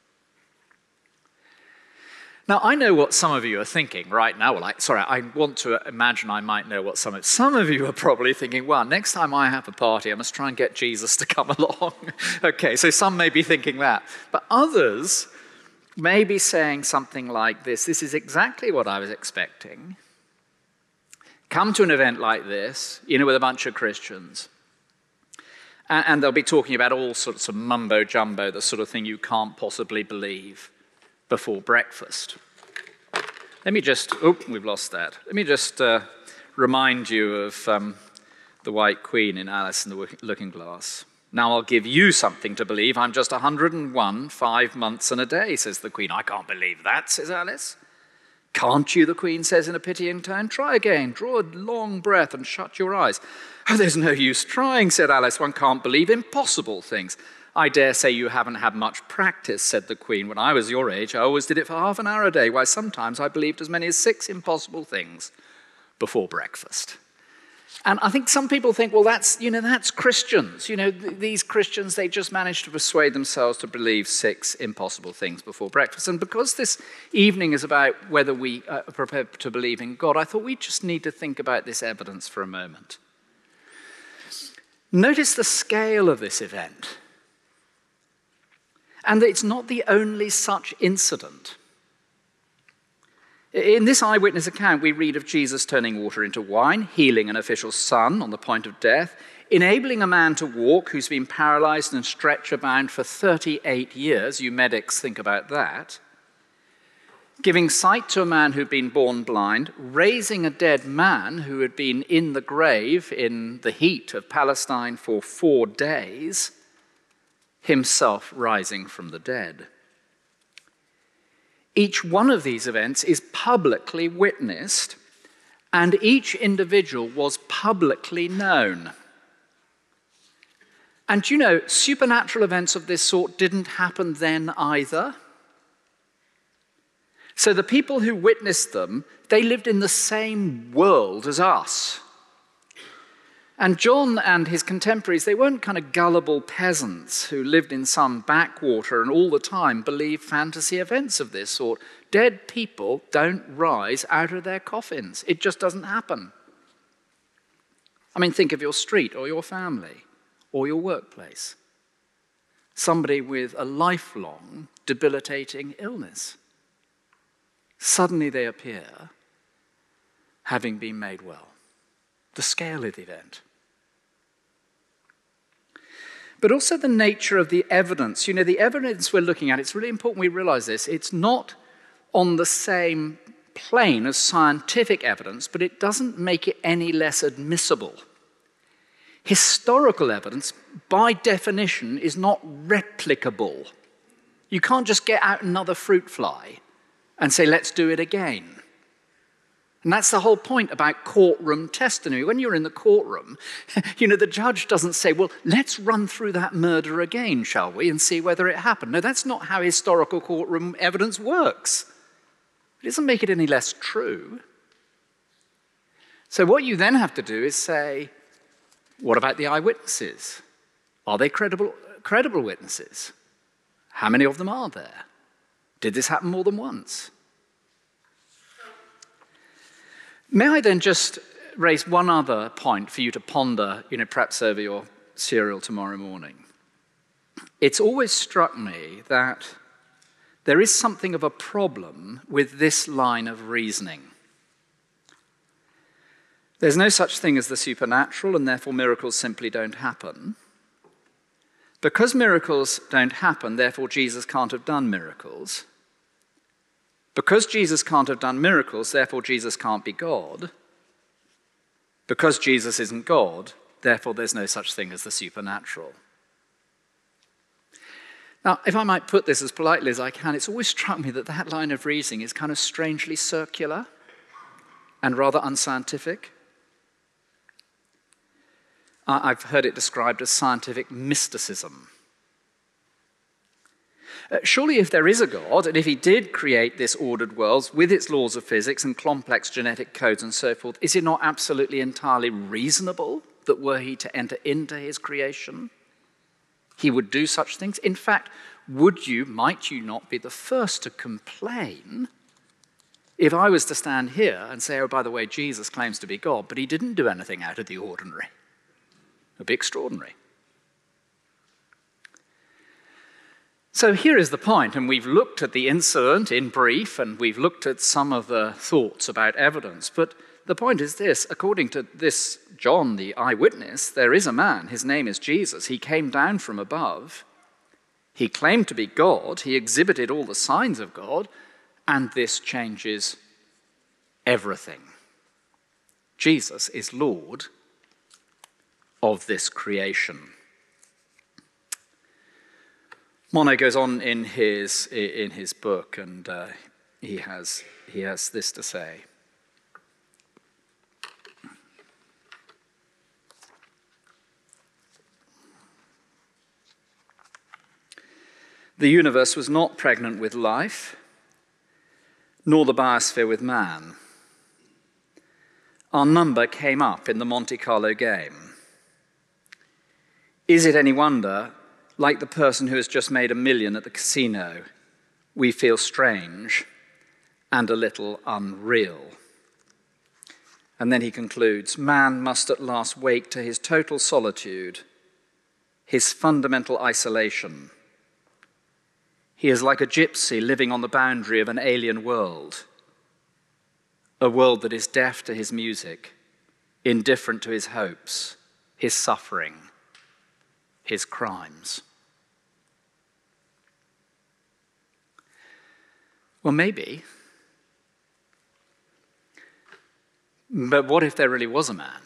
Now, I know what some of you are thinking right now. Well, I, sorry, I want to imagine I might know what some of Some of you are probably thinking, well, next time I have a party, I must try and get Jesus to come along. Okay, so some may be thinking that. But others may be saying something like this. This is exactly what I was expecting. Come to an event like this, you know, with a bunch of Christians, and, and they'll be talking about all sorts of mumbo-jumbo, the sort of thing you can't possibly believe, before breakfast. Let me just, oh, we've lost that. Let me just uh, remind you of um, the White Queen in Alice in the Looking Glass. Now I'll give you something to believe. I'm just one hundred and one, five months and a day, says the Queen. I can't believe that, says Alice. Can't you, the Queen says in a pitying tone. Try again, draw a long breath and shut your eyes. Oh, there's no use trying, said Alice. One can't believe impossible things. I dare say you haven't had much practice, said the Queen. When I was your age, I always did it for half an hour a day. Why, sometimes I believed as many as six impossible things before breakfast. And I think some people think, well, that's, you know, that's Christians. You know, th- these Christians, they just managed to persuade themselves to believe six impossible things before breakfast. And because this evening is about whether we are prepared to believe in God, I thought we just need to think about this evidence for a moment. Notice the scale of this event. And it's not the only such incident. In this eyewitness account, we read of Jesus turning water into wine, healing an official's son on the point of death, enabling a man to walk who's been paralyzed and stretcher-bound for thirty-eight years. You medics think about that. Giving sight to a man who'd been born blind, raising a dead man who had been in the grave in the heat of Palestine for four days, himself rising from the dead. Each one of these events is publicly witnessed, and each individual was publicly known. And you know, supernatural events of this sort didn't happen then either. So the people who witnessed them, they lived in the same world as us. And John and his contemporaries, they weren't kind of gullible peasants who lived in some backwater and all the time believed fantasy events of this sort. Dead people don't rise out of their coffins. It just doesn't happen. I mean, think of your street or your family or your workplace. Somebody with a lifelong debilitating illness. Suddenly they appear, having been made well. The scale of the event. But also the nature of the evidence. You know, the evidence we're looking at, it's really important we realize this. It's not on the same plane as scientific evidence, but it doesn't make it any less admissible. Historical evidence, by definition, is not replicable. You can't just get out another fruit fly and say, let's do it again. And that's the whole point about courtroom testimony. When you're in the courtroom, you know, the judge doesn't say, well, let's run through that murder again, shall we, and see whether it happened. No, that's not how historical courtroom evidence works. It doesn't make it any less true. So what you then have to do is say, what about the eyewitnesses? Are they credible, credible witnesses? How many of them are there? Did this happen more than once? May I then just raise one other point for you to ponder, you know, perhaps over your cereal tomorrow morning? It's always struck me that there is something of a problem with this line of reasoning. There's no such thing as the supernatural, and therefore miracles simply don't happen. Because miracles don't happen, therefore Jesus can't have done miracles. Because Jesus can't have done miracles, therefore Jesus can't be God. Because Jesus isn't God, therefore there's no such thing as the supernatural. Now, if I might put this as politely as I can, it's always struck me that that line of reasoning is kind of strangely circular and rather unscientific. I've heard it described as scientific mysticism. Uh, surely if there is a God, and if he did create this ordered world with its laws of physics and complex genetic codes and so forth, is it not absolutely entirely reasonable that were he to enter into his creation, he would do such things? In fact, would you, might you not be the first to complain if I was to stand here and say, oh, by the way, Jesus claims to be God, but he didn't do anything out of the ordinary? It would be extraordinary. So here is the point, and we've looked at the incident in brief, and we've looked at some of the thoughts about evidence, but the point is this: according to this John, the eyewitness, there is a man, his name is Jesus. He came down from above. He claimed to be God. He exhibited all the signs of God, and this changes everything. Jesus is Lord of this creation. Mono goes on in his, in his book, and uh, he, has, he has this to say. The universe was not pregnant with life, nor the biosphere with man. Our number came up in the Monte Carlo game. Is it any wonder, like the person who has just made a million at the casino, we feel strange and a little unreal? And then he concludes, man must at last wake to his total solitude, his fundamental isolation. He is like a gypsy living on the boundary of an alien world, a world that is deaf to his music, indifferent to his hopes, his suffering, his crimes. Well, maybe. But what if there really was a man?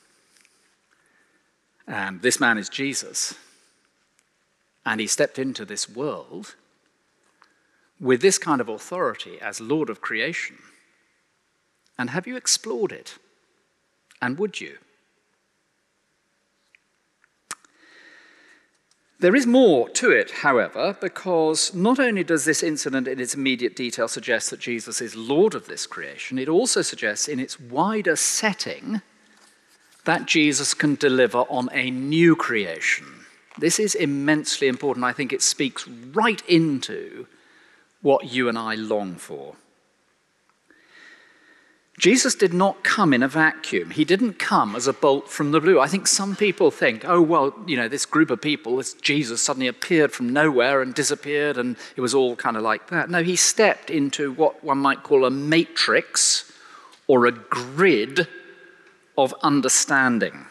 And this man is Jesus. And he stepped into this world with this kind of authority as Lord of creation. And have you explored it? And would you? There is more to it, however, because not only does this incident in its immediate detail suggest that Jesus is Lord of this creation, it also suggests in its wider setting that Jesus can deliver on a new creation. This is immensely important. I think it speaks right into what you and I long for. Jesus did not come in a vacuum. He didn't come as a bolt from the blue. I think some people think, oh, well, you know, this group of people, this Jesus suddenly appeared from nowhere and disappeared, and it was all kind of like that. No, he stepped into what one might call a matrix or a grid of understanding.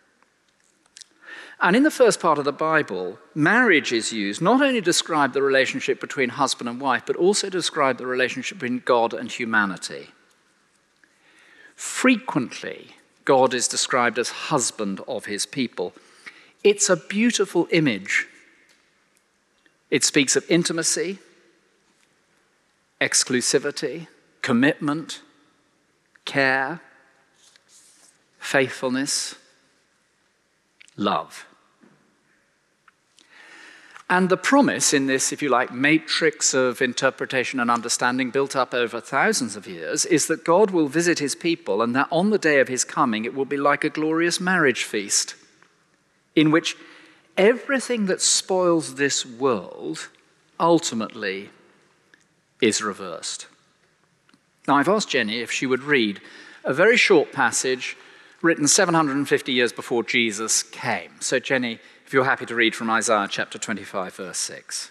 And in the first part of the Bible, marriage is used not only to describe the relationship between husband and wife, but also to describe the relationship between God and humanity. Frequently, God is described as husband of his people. It's a beautiful image. It speaks of intimacy, exclusivity, commitment, care, faithfulness, love. And the promise in this, if you like, matrix of interpretation and understanding built up over thousands of years is that God will visit his people, and that on the day of his coming it will be like a glorious marriage feast in which everything that spoils this world ultimately is reversed. Now, I've asked Jenny if she would read a very short passage written seven hundred fifty years before Jesus came. So Jenny, if you're happy to read from Isaiah chapter twenty-five, verse six.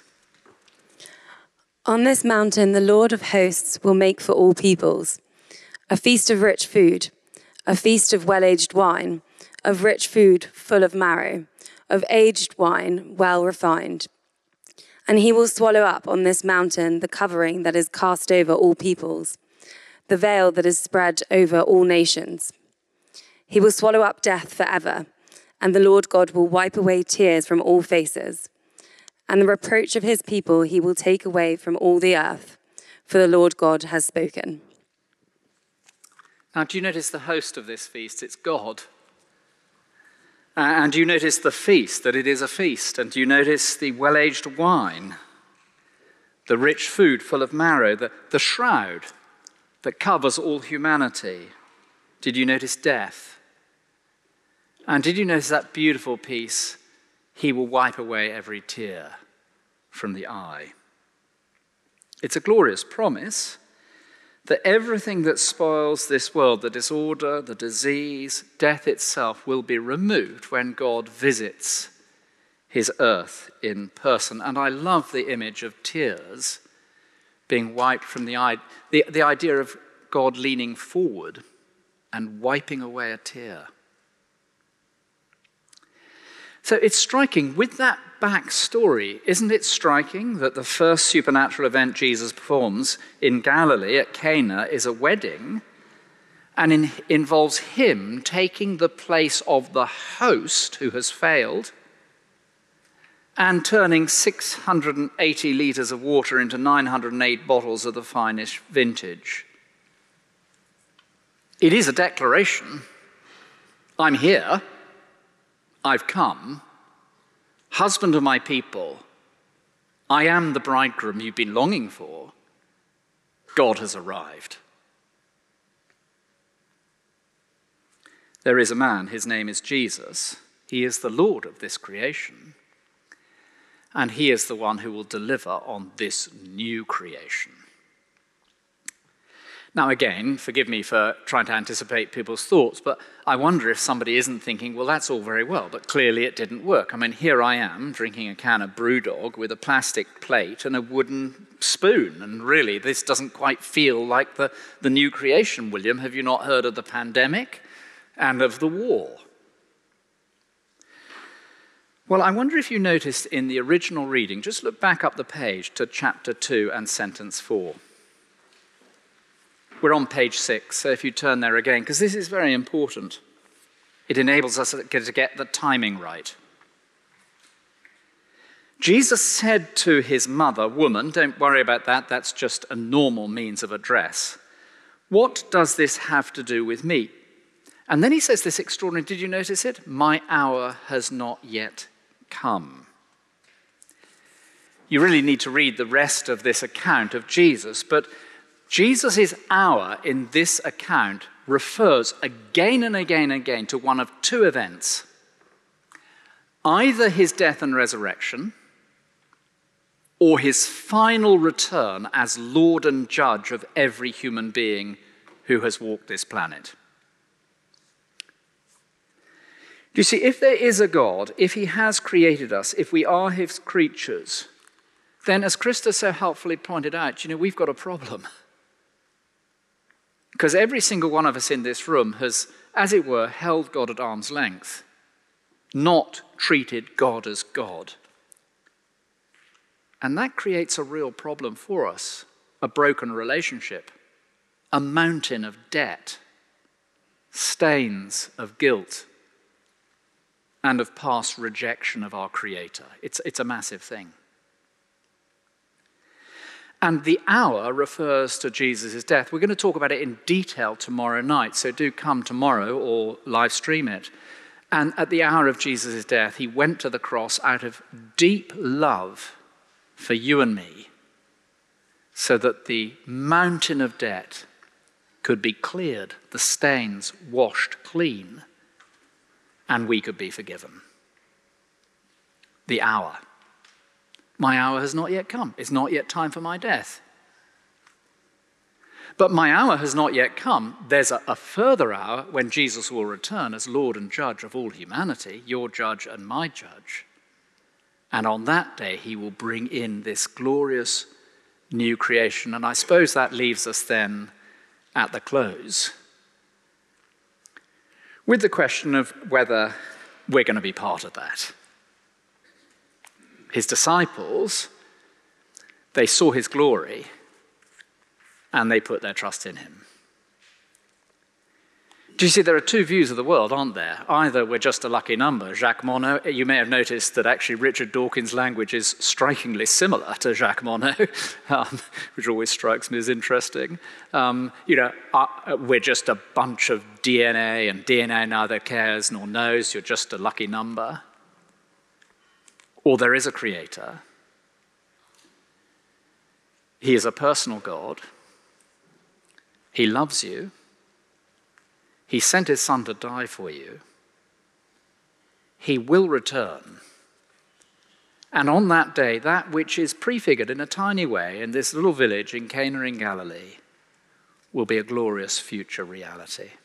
On this mountain, the Lord of hosts will make for all peoples a feast of rich food, a feast of well-aged wine, of rich food full of marrow, of aged wine well refined. And he will swallow up on this mountain the covering that is cast over all peoples, the veil that is spread over all nations. He will swallow up death forever, and the Lord God will wipe away tears from all faces. And the reproach of his people he will take away from all the earth, for the Lord God has spoken. Now, do you notice the host of this feast? It's God. Uh, and do you notice the feast, that it is a feast? And do you notice the well-aged wine, the rich food full of marrow, the, the shroud that covers all humanity? Did you notice death? And did you notice that beautiful piece? He will wipe away every tear from the eye. It's a glorious promise that everything that spoils this world, the disorder, the disease, death itself, will be removed when God visits his earth in person. And I love the image of tears being wiped from the eye, the, the idea of God leaning forward and wiping away a tear. So it's striking, with that backstory, isn't it striking that the first supernatural event Jesus performs in Galilee at Cana is a wedding and in, involves him taking the place of the host who has failed and turning six hundred eighty litres of water into nine hundred eight bottles of the finest vintage. It is a declaration. I'm here. I've come, husband of my people, I am the bridegroom you've been longing for. God has arrived. There is a man, his name is Jesus. He is the Lord of this creation. And he is the one who will deliver on this new creation. Now again, forgive me for trying to anticipate people's thoughts, but I wonder if somebody isn't thinking, well, that's all very well, but clearly it didn't work. I mean, here I am drinking a can of Brewdog with a plastic plate and a wooden spoon, and really this doesn't quite feel like the, the new creation, William. Have you not heard of the pandemic and of the war? Well, I wonder if you noticed in the original reading, just look back up the page to chapter two and sentence four. We're on page six, so if you turn there again, because this is very important. It enables us to get the timing right. Jesus said to his mother, woman, don't worry about that, that's just a normal means of address. What does this have to do with me? And then he says this extraordinary, did you notice it? My hour has not yet come. You really need to read the rest of this account of Jesus, but Jesus' hour in this account refers again and again and again to one of two events. Either his death and resurrection, or his final return as Lord and Judge of every human being who has walked this planet. You see, if there is a God, if he has created us, if we are his creatures, then as Krista so helpfully pointed out, you know, we've got a problem. Because every single one of us in this room has, as it were, held God at arm's length, not treated God as God. And that creates a real problem for us, a broken relationship, a mountain of debt, stains of guilt, and of past rejection of our Creator. It's, it's a massive thing. And the hour refers to Jesus' death. We're going to talk about it in detail tomorrow night, so do come tomorrow or live stream it. And at the hour of Jesus' death, he went to the cross out of deep love for you and me, so that the mountain of debt could be cleared, the stains washed clean, and we could be forgiven. The hour. My hour has not yet come. It's not yet time for my death. But my hour has not yet come. There's a, a further hour when Jesus will return as Lord and Judge of all humanity, your judge and my judge. And on that day, he will bring in this glorious new creation. And I suppose that leaves us then at the close with the question of whether we're going to be part of that. His disciples, they saw his glory and they put their trust in him. Do you see, there are two views of the world, aren't there? Either we're just a lucky number. Jacques Monod, you may have noticed that actually Richard Dawkins' language is strikingly similar to Jacques Monod, um, which always strikes me as interesting. Um, you know, uh, we're just a bunch of D N A, and D N A neither cares nor knows. You're just a lucky number. Or there is a creator. He is a personal God. He loves you. He sent his son to die for you. He will return. And on that day, that which is prefigured in a tiny way in this little village in Cana in Galilee will be a glorious future reality.